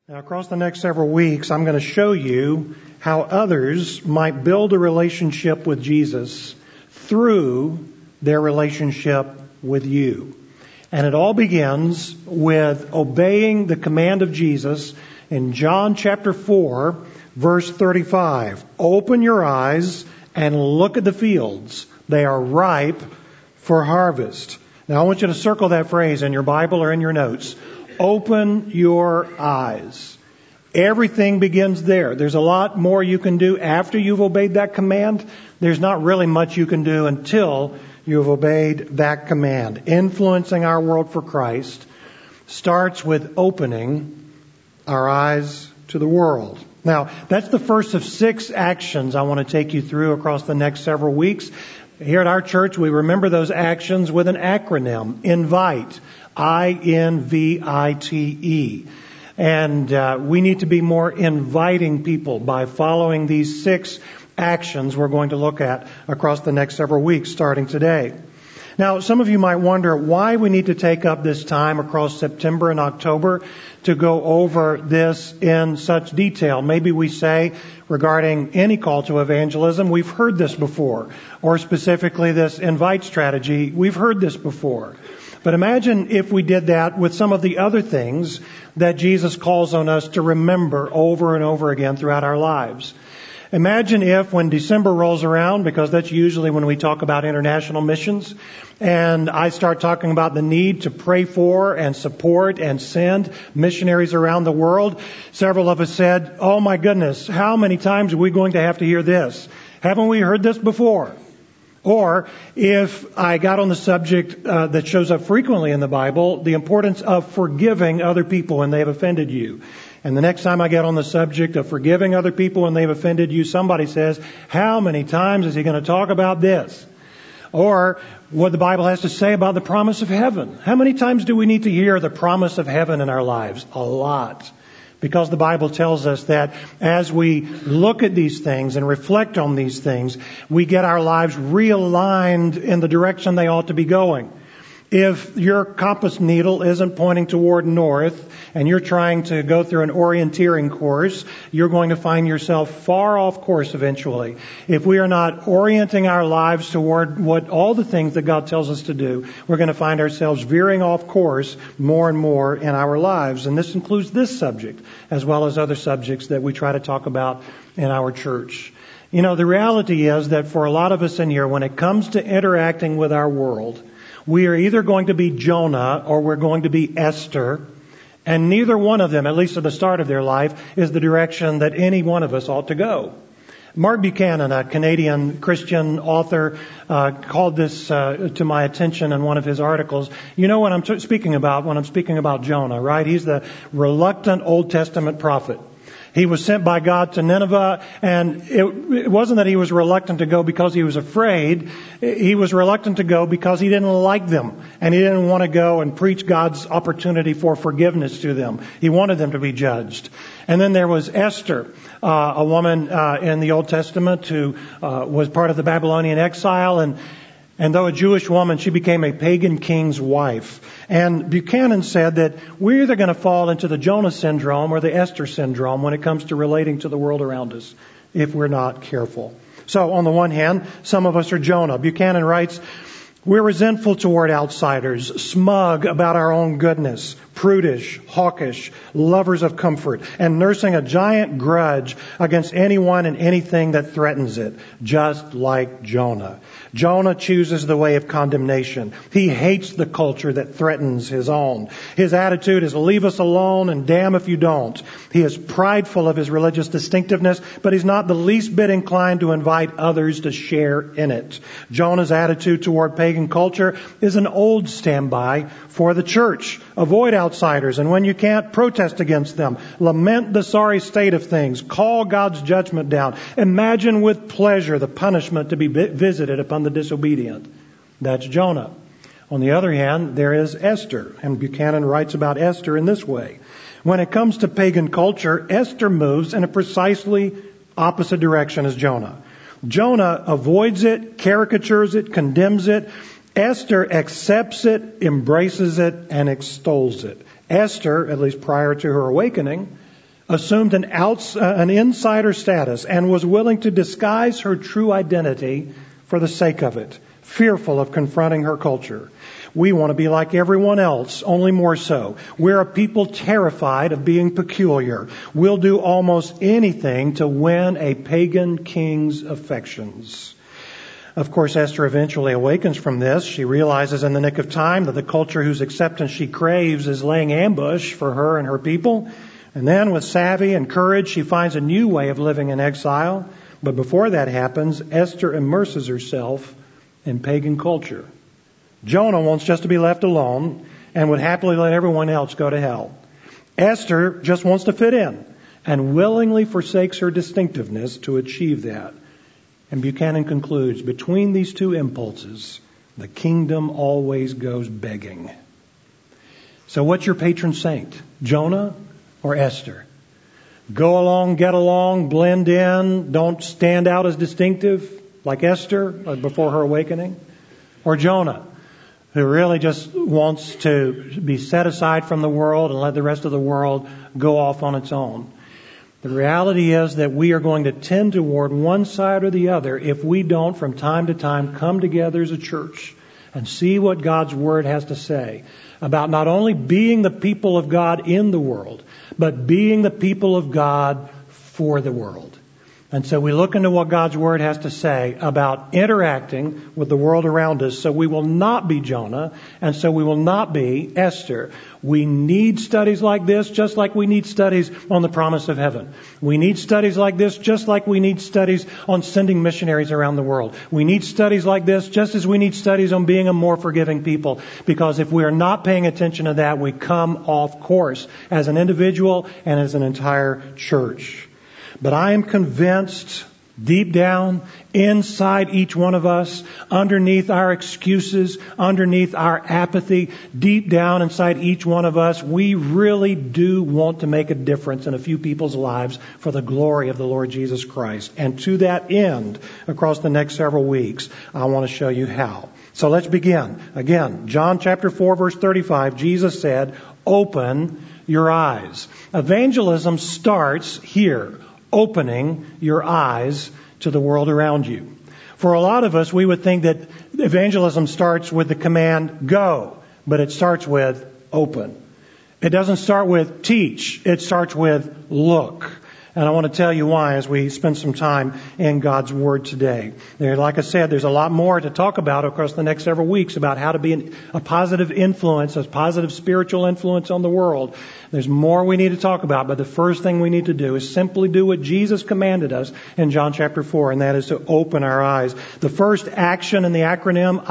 Now, across the next several weeks, I'm going to show you how others might build a relationship with Jesus through their relationship with you. And it all begins with obeying the command of Jesus in John chapter 4, verse 35. Open your eyes and look at the fields. They are ripe for harvest. Now, I want you to circle that phrase in your Bible or in your notes. Open your eyes. Everything begins there. There's a lot more you can do after you've obeyed that command. There's not really much you can do until you've obeyed that command. Influencing our world for Christ starts with opening our eyes to the world. Now, that's the first of 6 actions I want to take you through across the next several weeks. Here at our church, we remember those actions with an acronym, INVITE. INVITE. And we need to be more inviting people by following these 6 actions we're going to look at across the next several weeks, starting today. Now, some of you might wonder why we need to take up this time across September and October to go over this in such detail. Maybe we say regarding any call to evangelism, we've heard this before, or specifically this invite strategy, we've heard this before. But imagine if we did that with some of the other things that Jesus calls on us to remember over and over again throughout our lives. Imagine if when December rolls around, because that's usually when we talk about international missions, and I start talking about the need to pray for and support and send missionaries around the world, several of us said, oh my goodness, how many times are we going to have to hear this? Haven't we heard this before? Or if I got on the subject that shows up frequently in the Bible, the importance of forgiving other people when they've offended you. And the next time I get on the subject of forgiving other people when they've offended you, somebody says, how many times is he going to talk about this? Or what the Bible has to say about the promise of heaven. How many times do we need to hear the promise of heaven in our lives? A lot. Because the Bible tells us that as we look at these things and reflect on these things, we get our lives realigned in the direction they ought to be going. If your compass needle isn't pointing toward north and you're trying to go through an orienteering course, you're going to find yourself far off course eventually. If we are not orienting our lives toward what all the things that God tells us to do, we're going to find ourselves veering off course more and more in our lives. And this includes this subject as well as other subjects that we try to talk about in our church. You know, the reality is that for a lot of us in here, when it comes to interacting with our world, we are either going to be Jonah or we're going to be Esther. And neither one of them, at least at the start of their life, is the direction that any one of us ought to go. Mark Buchanan, a Canadian Christian author, called this to my attention in one of his articles. You know what I'm speaking about when I'm speaking about Jonah, right? He's the reluctant Old Testament prophet. He was sent by God to Nineveh, and it wasn't that he was reluctant to go because he was afraid. He was reluctant to go because he didn't like them, and he didn't want to go and preach God's opportunity for forgiveness to them. He wanted them to be judged. And then there was Esther, a woman in the Old Testament who was part of the Babylonian exile, and though a Jewish woman, she became a pagan king's wife. And Buchanan said that we're either going to fall into the Jonah syndrome or the Esther syndrome when it comes to relating to the world around us if we're not careful. So on the one hand, some of us are Jonah. Buchanan writes, we're resentful toward outsiders, smug about our own goodness, prudish, hawkish, lovers of comfort, and nursing a giant grudge against anyone and anything that threatens it, just like Jonah. Jonah chooses the way of condemnation. He hates the culture that threatens his own. His attitude is leave us alone and damn if you don't. He is prideful of his religious distinctiveness, but he's not the least bit inclined to invite others to share in it. Jonah's attitude toward pagan culture is an old standby for the church. Avoid outsiders, and when you can't, protest against them. Lament the sorry state of things. Call God's judgment down. Imagine with pleasure the punishment to be visited upon the disobedient. That's Jonah. On the other hand, there is Esther, and Buchanan writes about Esther in this way. When it comes to pagan culture, Esther moves in a precisely opposite direction as Jonah. Jonah avoids it, caricatures it, condemns it. Esther accepts it, embraces it, and extols it. Esther, at least prior to her awakening, assumed an insider status and was willing to disguise her true identity for the sake of it, fearful of confronting her culture. We want to be like everyone else, only more so. We're a people terrified of being peculiar. We'll do almost anything to win a pagan king's affections. Of course, Esther eventually awakens from this. She realizes in the nick of time that the culture whose acceptance she craves is laying ambush for her and her people. And then with savvy and courage, she finds a new way of living in exile. But before that happens, Esther immerses herself in pagan culture. Jonah wants just to be left alone and would happily let everyone else go to hell. Esther just wants to fit in and willingly forsakes her distinctiveness to achieve that. And Buchanan concludes, between these two impulses, the kingdom always goes begging. So what's your patron saint? Jonah or Esther? Go along, get along, blend in, don't stand out as distinctive like Esther before her awakening? Or Jonah, who really just wants to be set aside from the world and let the rest of the world go off on its own? The reality is that we are going to tend toward one side or the other if we don't, from time to time, come together as a church and see what God's Word has to say about not only being the people of God in the world, but being the people of God for the world. And so we look into what God's Word has to say about interacting with the world around us so we will not be Jonah and so we will not be Esther. We need studies like this just like we need studies on the promise of heaven. We need studies like this just like we need studies on sending missionaries around the world. We need studies like this just as we need studies on being a more forgiving people. Because if we are not paying attention to that, we come off course as an individual and as an entire church. But I am convinced, deep down, inside each one of us, underneath our excuses, underneath our apathy, deep down inside each one of us, we really do want to make a difference in a few people's lives for the glory of the Lord Jesus Christ. And to that end, across the next several weeks, I want to show you how. So let's begin. Again, John chapter 4, verse 35, Jesus said, "Open your eyes." Evangelism starts here. Opening your eyes to the world around you. For a lot of us, we would think that evangelism starts with the command, go, but it starts with open. It doesn't start with teach, it starts with look. And I want to tell you why as we spend some time in God's Word today. Like I said, there's a lot more to talk about across the next several weeks about how to be a positive influence, a positive spiritual influence on the world. There's more we need to talk about, but the first thing we need to do is simply do what Jesus commanded us in John chapter 4, and that is to open our eyes. The first action in the acronym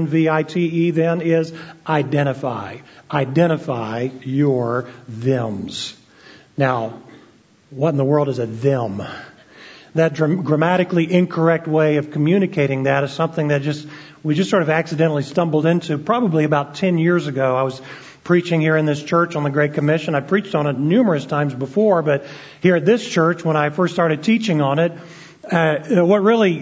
INVITE then is identify. Identify your thems. Now, what in the world is a them? That grammatically incorrect way of communicating that is something that we just sort of accidentally stumbled into probably about 10 years ago. I was preaching here in this church on the Great Commission. I preached on it numerous times before, but here at this church, when I first started teaching on it, what really,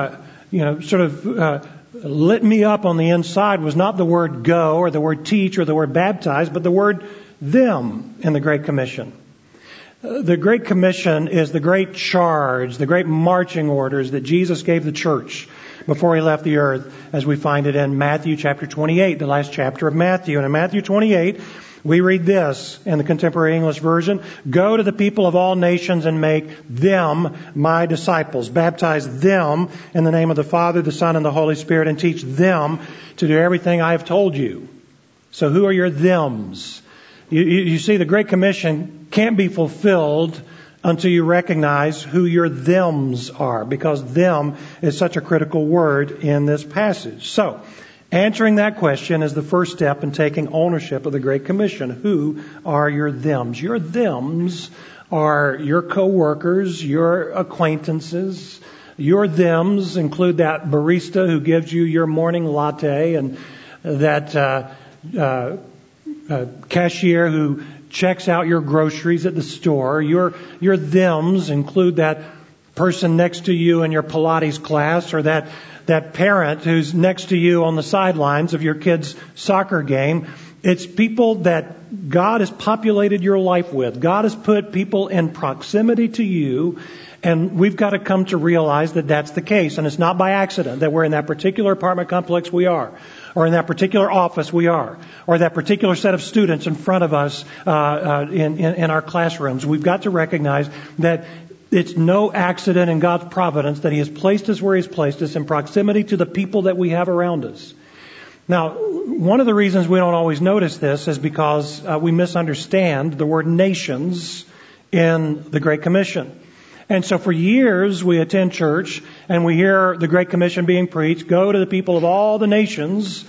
lit me up on the inside was not the word go or the word teach or the word baptize, but the word them in the Great Commission. The Great Commission is the great charge, the great marching orders that Jesus gave the church before He left the earth, as we find it in Matthew chapter 28, the last chapter of Matthew. And in Matthew 28, we read this in the Contemporary English Version, "Go to the people of all nations and make them my disciples. Baptize them in the name of the Father, the Son, and the Holy Spirit, and teach them to do everything I have told you." So who are your thems? You see, the Great Commission can't be fulfilled until you recognize who your thems are, because them is such a critical word in this passage. So, answering that question is the first step in taking ownership of the Great Commission. Who are your thems? Your thems are your co-workers, your acquaintances. Your thems include that barista who gives you your morning latte and that cashier who checks out your groceries at the store. Your thems include that person next to you in your Pilates class, or that parent who's next to you on the sidelines of your kid's soccer game. It's people that God has populated your life with. God has put people in proximity to you, and we've got to come to realize that that's the case. And it's not by accident that we're in that particular apartment complex we are, or in that particular office we are, or that particular set of students in front of us in our classrooms. We've got to recognize that it's no accident in God's providence that He has placed us where He's placed us in proximity to the people that we have around us. Now, one of the reasons we don't always notice this is because we misunderstand the word nations in the Great Commission. And so for years we attend church and we hear the Great Commission being preached, go to the people of all the nations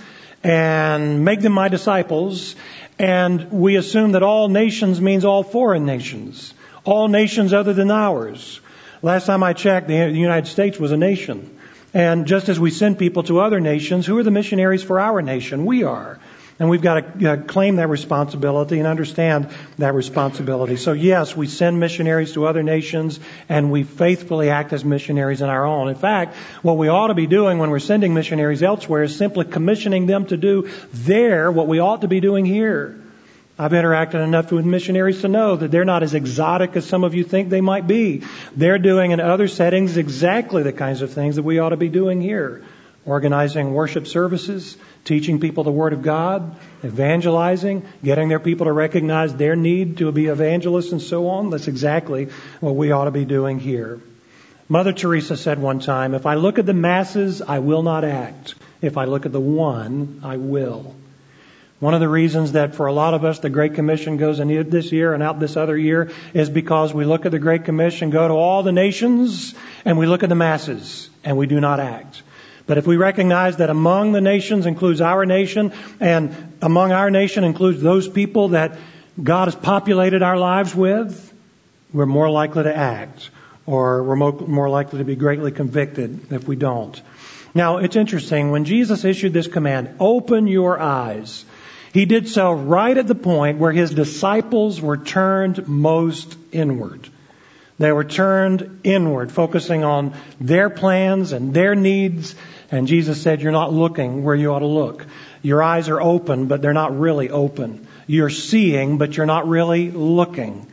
and make them my disciples. And we assume that all nations means all foreign nations, all nations other than ours. Last time I checked, the United States was a nation. And just as we send people to other nations, who are the missionaries for our nation? We are. And we've got to claim that responsibility and understand that responsibility. So yes, we send missionaries to other nations and we faithfully act as missionaries in our own. In fact, what we ought to be doing when we're sending missionaries elsewhere is simply commissioning them to do there what we ought to be doing here. I've interacted enough with missionaries to know that they're not as exotic as some of you think they might be. They're doing in other settings exactly the kinds of things that we ought to be doing here. Organizing worship services, teaching people the Word of God, evangelizing, getting their people to recognize their need to be evangelists and so on. That's exactly what we ought to be doing here. Mother Teresa said one time, if I look at the masses, I will not act. If I look at the one, I will. One of the reasons that for a lot of us the Great Commission goes in this year and out this other year is because we look at the Great Commission, go to all the nations, and we look at the masses, and we do not act. But if we recognize that among the nations includes our nation, and among our nation includes those people that God has populated our lives with, we're more likely to act, or we're more likely to be greatly convicted if we don't. Now, it's interesting, when Jesus issued this command, open your eyes, He did so right at the point where His disciples were turned most inward. They were turned inward, focusing on their plans and their needs. And Jesus said, you're not looking where you ought to look. Your eyes are open, but they're not really open. You're seeing, but you're not really looking.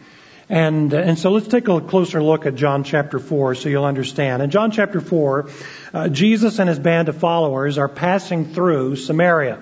And so let's take a closer look at John chapter 4 so you'll understand. In John chapter 4, Jesus and His band of followers are passing through Samaria.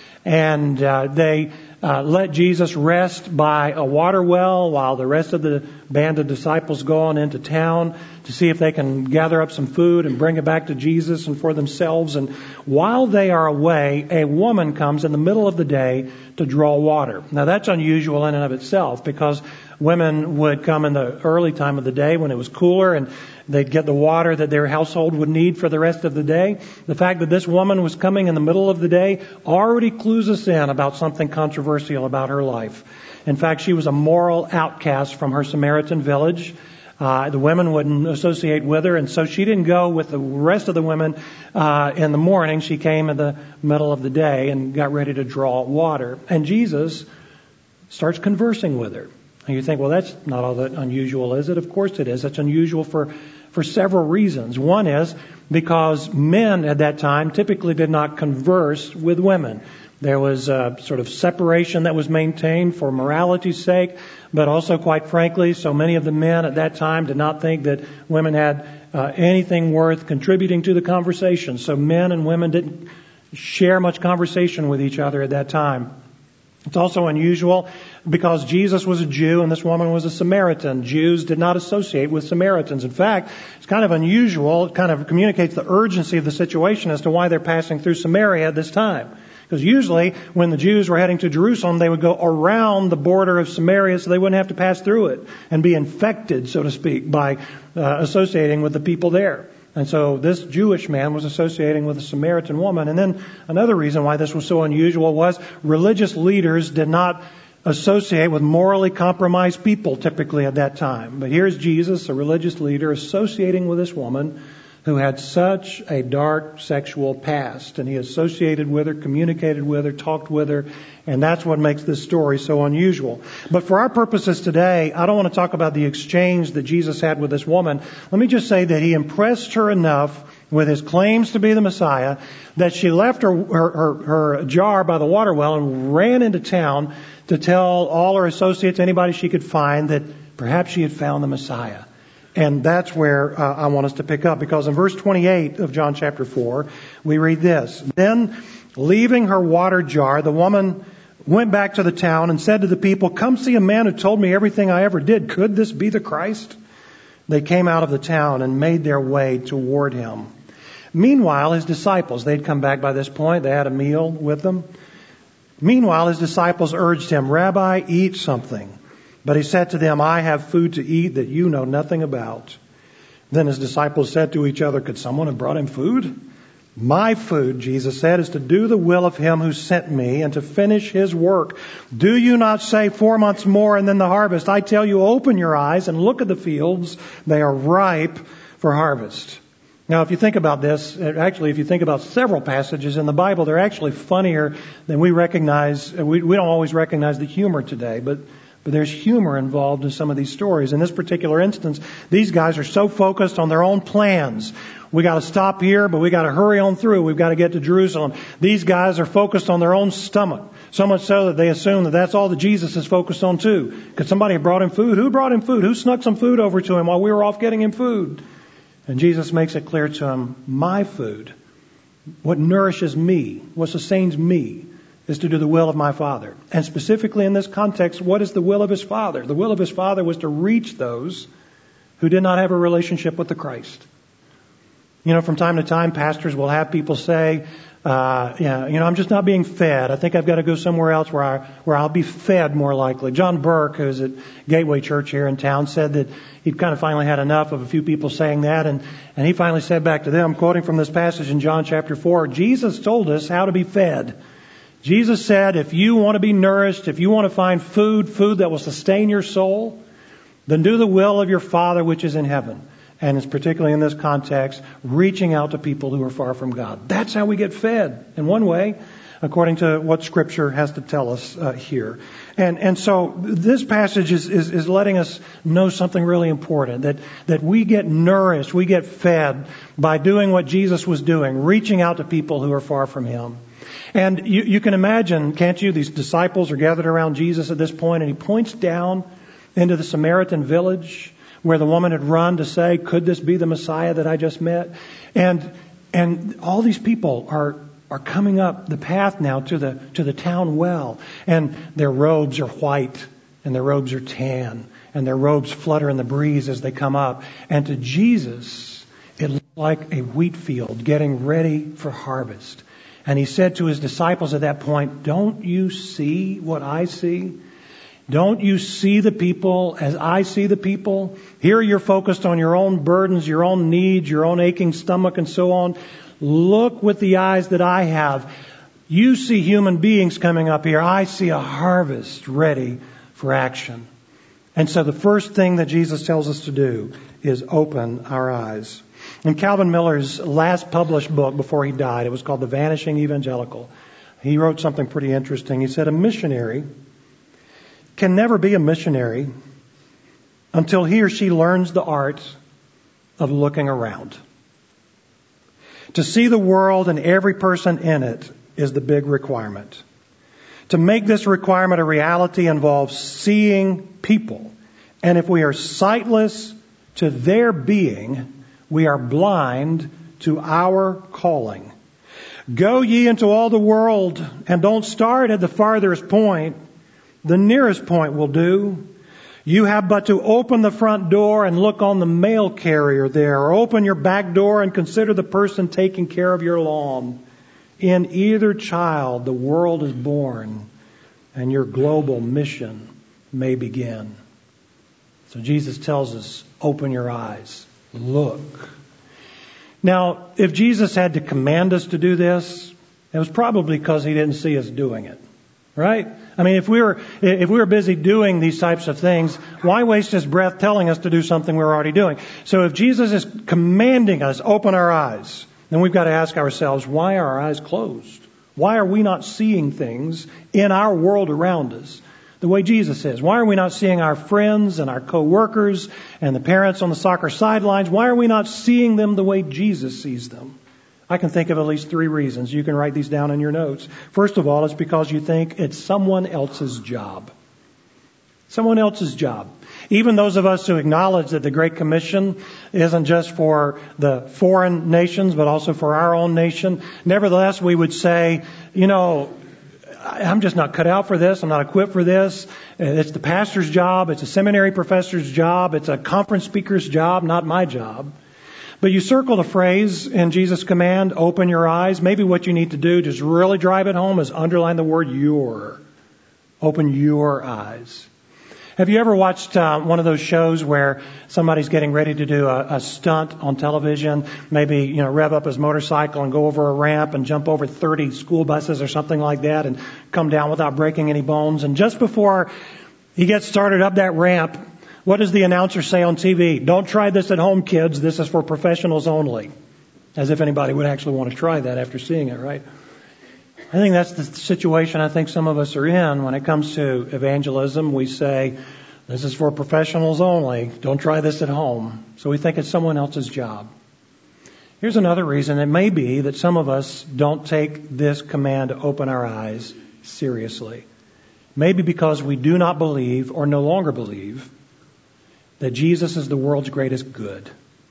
And they let Jesus rest by a water well while the rest of the band of disciples go on into town to see if they can gather up some food and bring it back to Jesus and for themselves. And while they are away, a woman comes in the middle of the day to draw water. Now that's unusual in and of itself because women would come in the early time of the day when it was cooler and they'd get the water that their household would need for the rest of the day. The fact that this woman was coming in the middle of the day already clues us in about something controversial about her life. In fact, she was a moral outcast from her Samaritan village. The women wouldn't associate with her, and so she didn't go with the rest of the women in the morning. She came in the middle of the day and got ready to draw water. And Jesus starts conversing with her. And you think, well, that's not all that unusual, is it? Of course it is. It's unusual for several reasons. One is because men at that time typically did not converse with women. There was a sort of separation that was maintained for morality's sake, but also, quite frankly, so many of the men at that time did not think that women had anything worth contributing to the conversation. So men and women didn't share much conversation with each other at that time. It's also unusual because Jesus was a Jew and this woman was a Samaritan. Jews did not associate with Samaritans. In fact, it's kind of unusual. It kind of communicates the urgency of the situation as to why they're passing through Samaria at this time. Because usually when the Jews were heading to Jerusalem, they would go around the border of Samaria so they wouldn't have to pass through it and be infected, so to speak, by associating with the people there. And so this Jewish man was associating with a Samaritan woman. And then another reason why this was so unusual was religious leaders did not associate with morally compromised people typically at that time. But here's Jesus, a religious leader, associating with this woman who had such a dark sexual past. And he associated with her, communicated with her, talked with her. And that's what makes this story so unusual. But for our purposes today, I don't want to talk about the exchange that Jesus had with this woman. Let me just say that He impressed her enough with his claims to be the Messiah, that she left her jar by the water well and ran into town to tell all her associates, anybody she could find, that perhaps she had found the Messiah. And that's where I want us to pick up, because in verse 28 of John chapter 4, we read this. Then, leaving her water jar, the woman went back to the town and said to the people, "Come see a man who told me everything I ever did. Could this be the Christ?" They came out of the town and made their way toward him. Meanwhile, his disciples, they'd come back by this point. They had a meal with them. Meanwhile, his disciples urged him, "Rabbi, eat something." But he said to them, "I have food to eat that you know nothing about." Then his disciples said to each other, "Could someone have brought him food?" "My food," Jesus said, "is to do the will of him who sent me and to finish his work. Do you not say 4 months more and then the harvest? I tell you, open your eyes and look at the fields. They are ripe for harvest." Now, if you think about this, actually, if you think about several passages in the Bible, they're actually funnier than we recognize. We don't always recognize the humor today, but there's humor involved in some of these stories. In this particular instance, these guys are so focused on their own plans. We got to stop here, but we got to hurry on through. We've got to get to Jerusalem. These guys are focused on their own stomach, so much so that they assume that that's all that Jesus is focused on too. Could somebody have brought him food? Who brought him food? Who snuck some food over to him while we were off getting him food? And Jesus makes it clear to him, my food, what nourishes me, what sustains me, is to do the will of my Father. And specifically in this context, what is the will of his Father? The will of his Father was to reach those who did not have a relationship with the Christ. You know, from time to time, pastors will have people say, I'm just not being fed. I think I've got to go somewhere else where I'll be fed more likely. John Burke, who's at Gateway Church here in town, said that he'd kind of finally had enough of a few people saying that, and he finally said back to them, quoting from this passage in John chapter 4, Jesus told us how to be fed. Jesus said, if you want to be nourished, if you want to find food that will sustain your soul, then do the will of your Father which is in heaven. And it's particularly in this context, reaching out to people who are far from God. That's how we get fed, in one way, according to what Scripture has to tell us here. And so this passage is letting us know something really important, that we get nourished, we get fed by doing what Jesus was doing, reaching out to people who are far from Him. And you can imagine, can't you, these disciples are gathered around Jesus at this point, and He points down into the Samaritan village where the woman had run to say, could this be the Messiah that I just met? And all these people are coming up the path now to the town well. And their robes are white, and their robes are tan, and their robes flutter in the breeze as they come up. And to Jesus, it looked like a wheat field getting ready for harvest. And He said to His disciples at that point, don't you see what I see? Don't you see the people as I see the people? Here you're focused on your own burdens, your own needs, your own aching stomach and so on. Look with the eyes that I have. You see human beings coming up here. I see a harvest ready for action. And so the first thing that Jesus tells us to do is open our eyes. In Calvin Miller's last published book before he died, it was called The Vanishing Evangelical. He wrote something pretty interesting. He said, a missionary can never be a missionary until he or she learns the art of looking around. To see the world and every person in it is the big requirement. To make this requirement a reality involves seeing people. And if we are sightless to their being, we are blind to our calling. Go ye into all the world, and don't start at the farthest point. The nearest point will do. You have but to open the front door and look on the mail carrier there, or open your back door and consider the person taking care of your lawn. In either child, the world is born, and your global mission may begin. So Jesus tells us, open your eyes, look. Now, if Jesus had to command us to do this, it was probably because He didn't see us doing it. Right? I mean, if we were busy doing these types of things, why waste His breath telling us to do something we're already doing? So if Jesus is commanding us, open our eyes, then we've got to ask ourselves, why are our eyes closed? Why are we not seeing things in our world around us the way Jesus is? Why are we not seeing our friends and our co-workers and the parents on the soccer sidelines? Why are we not seeing them the way Jesus sees them? I can think of at least 3 reasons. You can write these down in your notes. First of all, it's because you think it's someone else's job. Someone else's job. Even those of us who acknowledge that the Great Commission isn't just for the foreign nations, but also for our own nation, nevertheless, we would say, I'm just not cut out for this. I'm not equipped for this. It's the pastor's job. It's a seminary professor's job. It's a conference speaker's job, not my job. But you circle the phrase in Jesus' command, open your eyes. Maybe what you need to do, just really drive it home, is underline the word your. Open your eyes. Have you ever watched one of those shows where somebody's getting ready to do a stunt on television? Maybe, rev up his motorcycle and go over a ramp and jump over 30 school buses or something like that and come down without breaking any bones. And just before he gets started up that ramp, what does the announcer say on TV? Don't try this at home, kids. This is for professionals only. As if anybody would actually want to try that after seeing it, right? I think that's the situation I think some of us are in when it comes to evangelism. We say, this is for professionals only. Don't try this at home. So we think it's someone else's job. Here's another reason. It may be that some of us don't take this command to open our eyes seriously. Maybe because we do not believe or no longer believe that Jesus is the world's greatest good.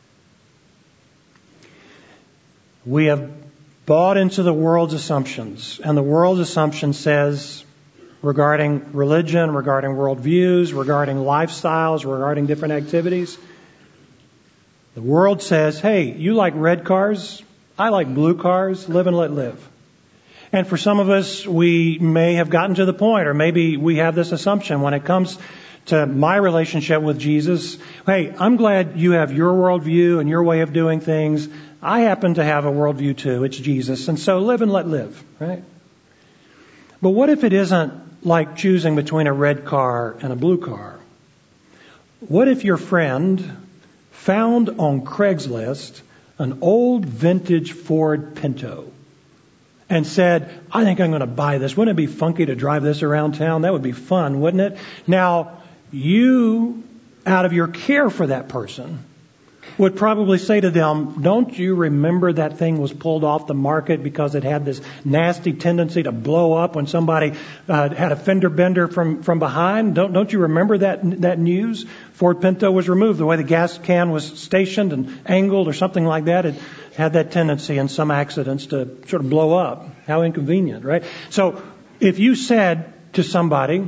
We have bought into the world's assumptions, and the world's assumption says regarding religion, regarding worldviews, regarding lifestyles, regarding different activities, the world says, hey, you like red cars, I like blue cars, live and let live. And for some of us, we may have gotten to the point, or maybe we have this assumption when it comes to my relationship with Jesus. Hey, I'm glad you have your worldview and your way of doing things. I happen to have a worldview too. It's Jesus. And so live and let live, right? But what if it isn't like choosing between a red car and a blue car? What if your friend found on Craigslist an old vintage Ford Pinto and said, I think I'm going to buy this. Wouldn't it be funky to drive this around town? That would be fun, wouldn't it? Now, you, out of your care for that person, would probably say to them, don't you remember that thing was pulled off the market because it had this nasty tendency to blow up when somebody had a fender bender from behind? Don't you remember that news? Ford Pinto was removed. The way the gas can was stationed and angled or something like that, it had that tendency in some accidents to sort of blow up. How inconvenient, right? So if you said to somebody,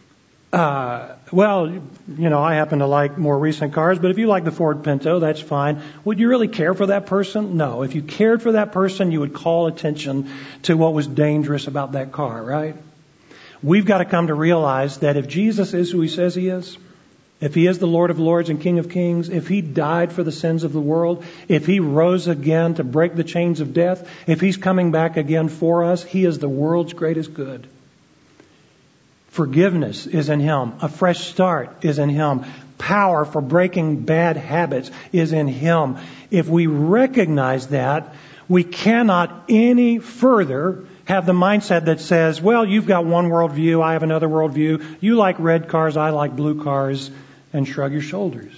I happen to like more recent cars, but if you like the Ford Pinto, that's fine. Would you really care for that person? No. If you cared for that person, you would call attention to what was dangerous about that car, right? We've got to come to realize that if Jesus is who he says he is, if he is the Lord of Lords and King of Kings, if he died for the sins of the world, if he rose again to break the chains of death, if he's coming back again for us, he is the world's greatest good. Forgiveness is in him. A fresh start is in him. Power for breaking bad habits is in him. If we recognize that, we cannot any further have the mindset that says, well, you've got one worldview, I have another worldview. You like red cars, I like blue cars, and shrug your shoulders.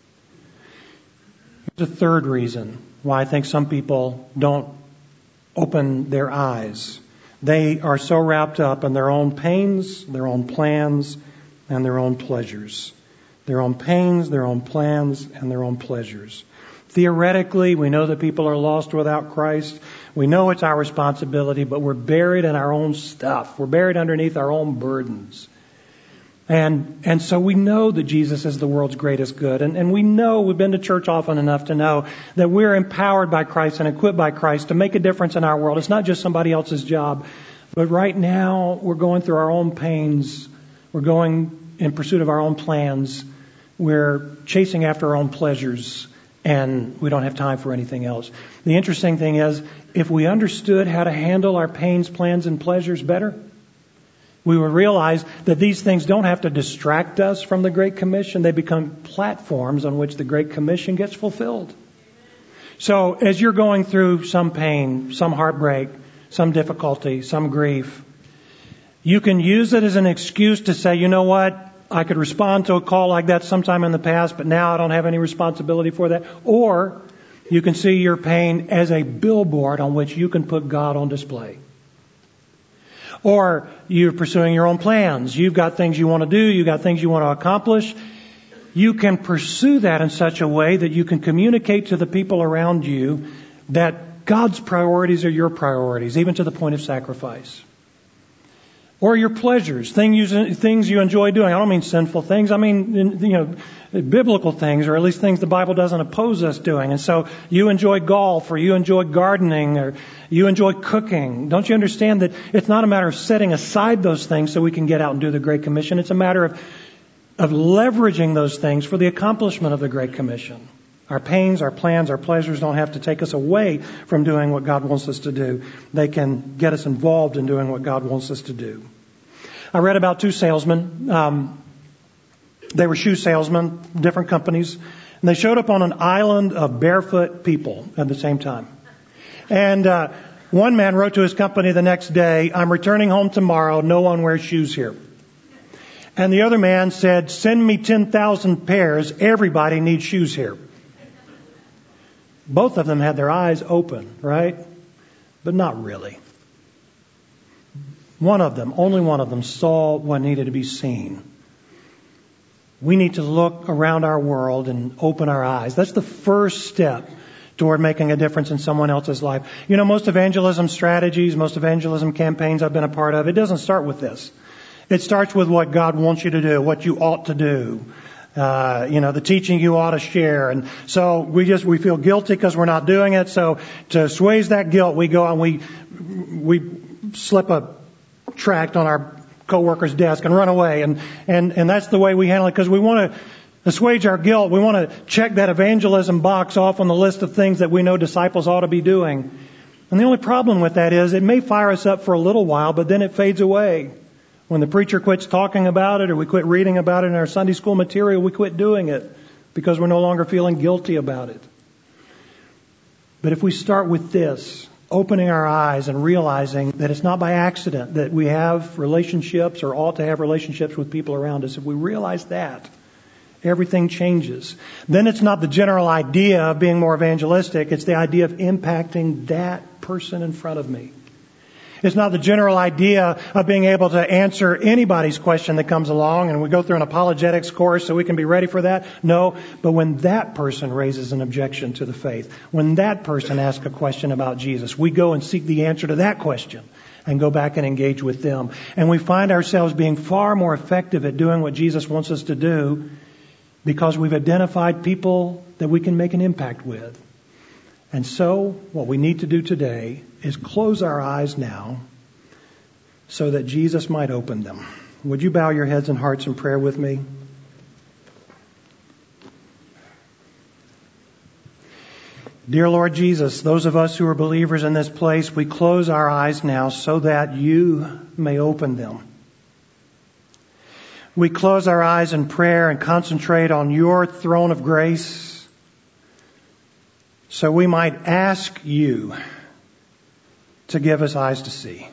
Here's a third reason why I think some people don't open their eyes. They are so wrapped up in their own pains, their own plans, and their own pleasures. Their own pains, their own plans, and their own pleasures. Theoretically, we know that people are lost without Christ. We know it's our responsibility, but we're buried in our own stuff. We're buried underneath our own burdens. And so we know that Jesus is the world's greatest good. And we know, we've been to church often enough to know that we're empowered by Christ and equipped by Christ to make a difference in our world. It's not just somebody else's job. But right now, we're going through our own pains. We're going in pursuit of our own plans. We're chasing after our own pleasures. And we don't have time for anything else. The interesting thing is, if we understood how to handle our pains, plans, and pleasures better, we would realize that these things don't have to distract us from the Great Commission. They become platforms on which the Great Commission gets fulfilled. So as you're going through some pain, some heartbreak, some difficulty, some grief, You can use it as an excuse to say, you know what, I could respond to a call like that sometime in the past, but now I don't have any responsibility for that. Or you can see your pain as a billboard on which you can put God on display. Or you're pursuing your own plans. You've got things you want to do. You've got things you want to accomplish. You can pursue that in such a way that you can communicate to the people around you that God's priorities are your priorities, even to the point of sacrifice. Or your pleasures, things you enjoy doing. I don't mean sinful things. I mean, biblical things, or at least things the Bible doesn't oppose us doing. And so you enjoy golf, or you enjoy gardening, or you enjoy cooking. Don't you understand that it's not a matter of setting aside those things so we can get out and do the Great Commission? It's a matter of leveraging those things for the accomplishment of the Great Commission. Our pains, our plans, our pleasures don't have to take us away from doing what God wants us to do. They can get us involved in doing what God wants us to do. I read about two salesmen. They were shoe salesmen, different companies. And they showed up on an island of barefoot people at the same time. And one man wrote to his company the next day, "I'm returning home tomorrow. No one wears shoes here." And the other man said, "Send me 10,000 pairs. Everybody needs shoes here." Both of them had their eyes open, right? But not really. Only one of them saw what needed to be seen. We need to look around our world and open our eyes. That's the first step toward making a difference in someone else's life. Most evangelism strategies, most evangelism campaigns I've been a part of, it doesn't start with this. It starts with what God wants you to do, what you ought to do. The teaching you ought to share. And so we feel guilty because we're not doing it. So to assuage that guilt, we go and we slip a tract on our coworker's desk and run away. And that's the way we handle it, because we want to assuage our guilt. We want to check that evangelism box off on the list of things that we know disciples ought to be doing. And the only problem with that is it may fire us up for a little while, but then it fades away. When the preacher quits talking about it, or we quit reading about it in our Sunday school material, we quit doing it because we're no longer feeling guilty about it. But if we start with this, opening our eyes and realizing that it's not by accident that we have relationships or ought to have relationships with people around us, if we realize that, everything changes. Then it's not the general idea of being more evangelistic, it's the idea of impacting that person in front of me. It's not the general idea of being able to answer anybody's question that comes along and we go through an apologetics course so we can be ready for that. No, but when that person raises an objection to the faith, when that person asks a question about Jesus, we go and seek the answer to that question and go back and engage with them. And we find ourselves being far more effective at doing what Jesus wants us to do because we've identified people that we can make an impact with. And so what we need to do today is close our eyes now so that Jesus might open them. Would you bow your heads and hearts in prayer with me? Dear Lord Jesus, those of us who are believers in this place, we close our eyes now so that you may open them. We close our eyes in prayer and concentrate on your throne of grace so we might ask you to give us eyes to see.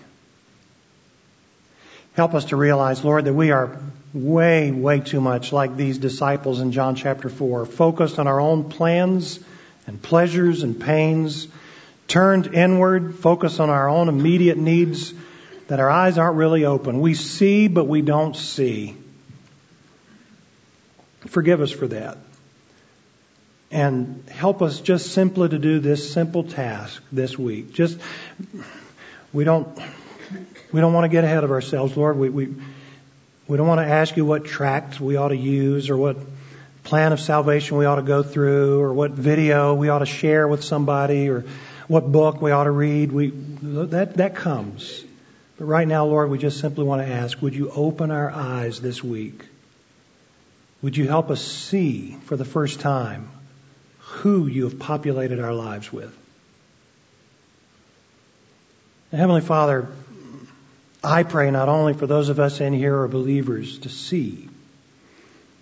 Help us to realize, Lord, that we are way, way too much like these disciples in John chapter 4, focused on our own plans and pleasures and pains, turned inward, focused on our own immediate needs, that our eyes aren't really open. We see, but we don't see. Forgive us for that. And help us just simply to do this simple task this week. We don't want to get ahead of ourselves, Lord. We don't want to ask you what tract we ought to use, or what plan of salvation we ought to go through, or what video we ought to share with somebody, or what book we ought to read. That comes. But right now, Lord, we just simply want to ask, would you open our eyes this week? Would you help us see for the first time who you have populated our lives with? And Heavenly Father, I pray not only for those of us in here who are believers to see.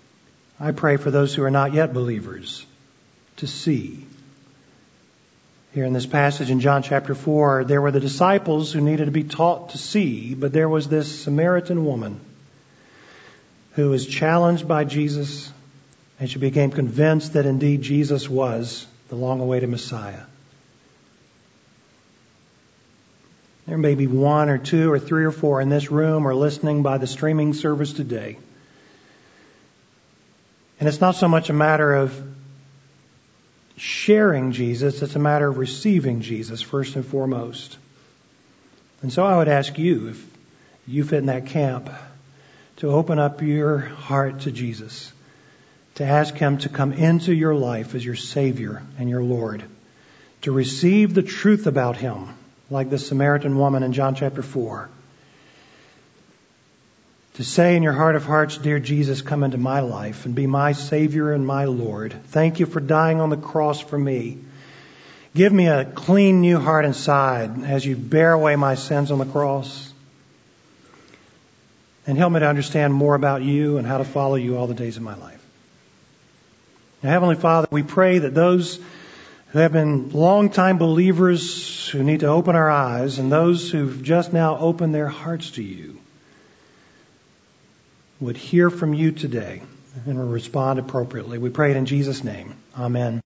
I pray for those who are not yet believers to see. Here in this passage in John chapter 4, there were the disciples who needed to be taught to see, but there was this Samaritan woman who was challenged by Jesus, and she became convinced that indeed Jesus was the long-awaited Messiah. There may be one or two or three or four in this room or listening by the streaming service today. And it's not so much a matter of sharing Jesus, it's a matter of receiving Jesus first and foremost. And so I would ask you, if you fit in that camp, to open up your heart to Jesus, to ask Him to come into your life as your Savior and your Lord, to receive the truth about Him, like the Samaritan woman in John chapter 4. To say in your heart of hearts, "Dear Jesus, come into my life and be my Savior and my Lord. Thank you for dying on the cross for me. Give me a clean new heart inside as you bear away my sins on the cross. And help me to understand more about you and how to follow you all the days of my life." Now, Heavenly Father, we pray that those who have been long-time believers who need to open our eyes and those who've just now opened their hearts to you would hear from you today and will respond appropriately. We pray it in Jesus' name. Amen.